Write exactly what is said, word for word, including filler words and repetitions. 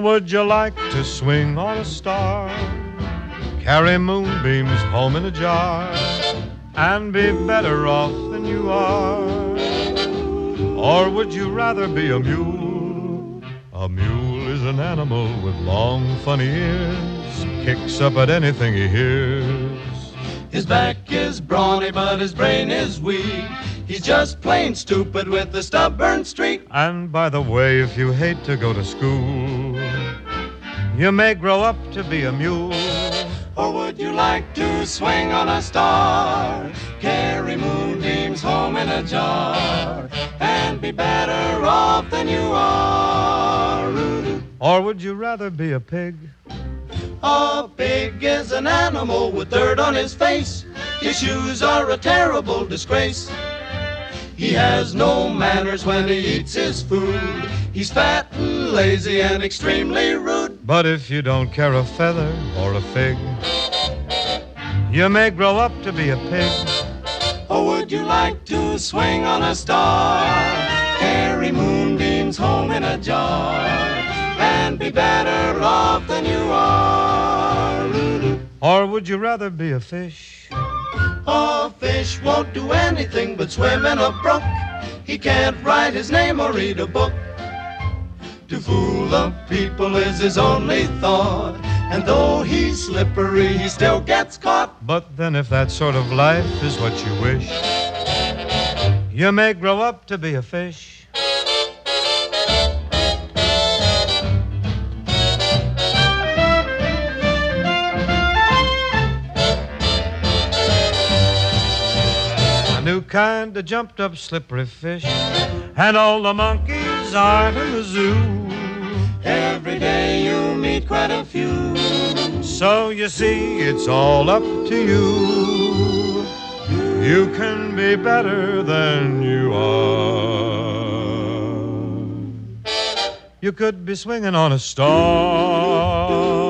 would you like to swing on a star, carry moonbeams home in a jar, and be better off than you are? Or would you rather be a mule? A mule is an animal with long, funny ears, kicks up at anything he hears. His back is brawny, but his brain is weak. He's just plain stupid with a stubborn streak. And by the way, if you hate to go to school, you may grow up to be a mule. Or would you like to swing on a star, carry moonbeams home in a jar, and be better off than you are? Or would you rather be a pig? A pig is an animal with dirt on his face. His shoes are a terrible disgrace. He has no manners when he eats his food. He's fat and lazy and extremely rude. But if you don't care a feather or a fig, you may grow up to be a pig. Or would you like to swing on a star, carry moonbeams home in a jar, and be better off than you are? Or would you rather be a fish? A fish won't do anything but swim in a brook. He can't write his name or read a book. To fool the people is his only thought, and though he's slippery, he still gets caught. But then if that sort of life is what you wish, you may grow up to be a fish. New kind of jumped up slippery fish, and all the monkeys aren't in the zoo. Every day you meet quite a few. So you see, it's all up to you. You can be better than you are. You could be swinging on a star,